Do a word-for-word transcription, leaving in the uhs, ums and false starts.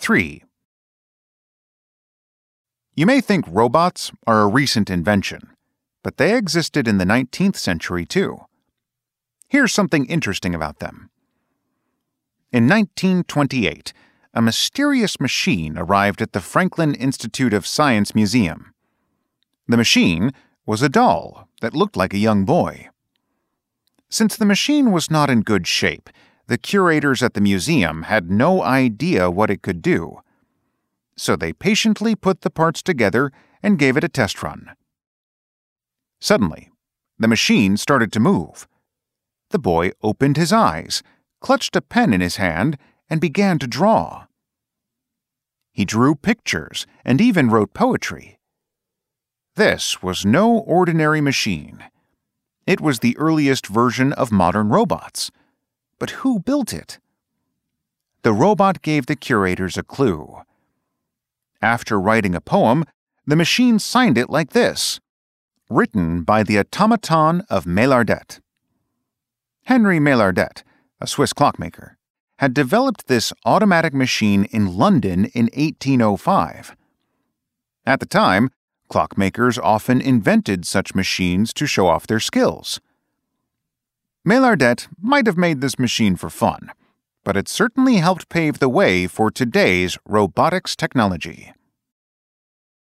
three. You may think robots are a recent invention, but they existed in the nineteenth century too. Here's something interesting about them. In nineteen twenty-eight, a mysterious machine arrived at the Franklin Institute of Science Museum. The machine was a doll that looked like a young boy. Since the machine was not in good shape, the curators at the museum had no idea what it could do. So they patiently put the parts together and gave it a test run. Suddenly, the machine started to move. The boy opened his eyes, clutched a pen in his hand, and began to draw. He drew pictures and even wrote poetry. This was no ordinary machine. It was the earliest version of modern robots. But who built it? The robot gave the curators a clue. After writing a poem, the machine signed it like this: written by the automaton of Maillardet. Henry Maillardet, a Swiss clockmaker, had developed this automatic machine in London in eighteen oh five. At the time, clockmakers often invented such machines to show off their skills. Maillardet might have made this machine for fun, but it certainly helped pave the way for today's robotics technology.